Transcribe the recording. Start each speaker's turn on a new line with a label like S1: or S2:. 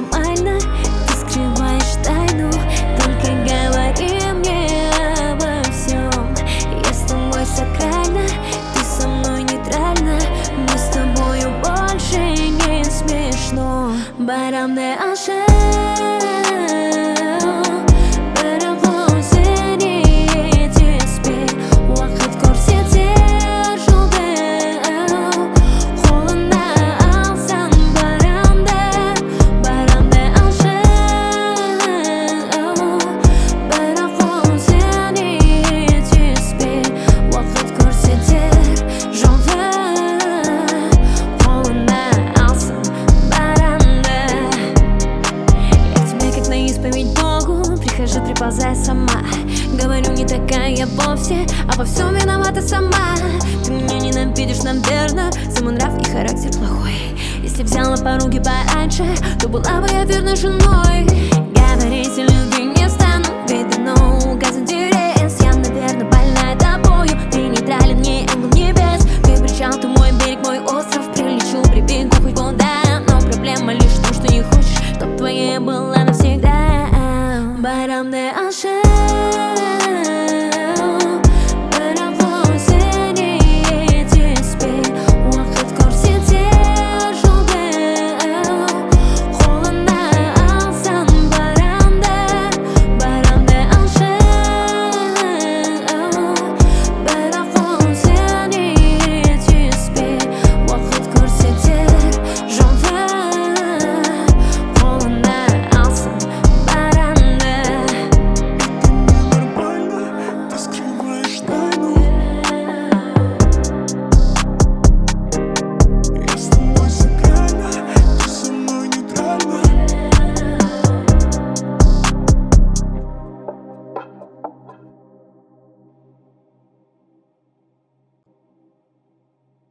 S1: нормально, ты скрываешь тайну. Только говори мне обо всем. Я с тобой сакральна, ты со мной нейтральна. Мне с тобою больше не смешно. Барам де Аншел. Прихожу, приползая сама. Говорю, не такая я вовсе, а во всем виновата сама. Ты меня ненавидишь, наверное, за мой нрав и характер плохой. Если взяла поруки пораньше, то была бы я верной женой. Говорить о любви не стану, ведь давно угас интерес. Я, наверное,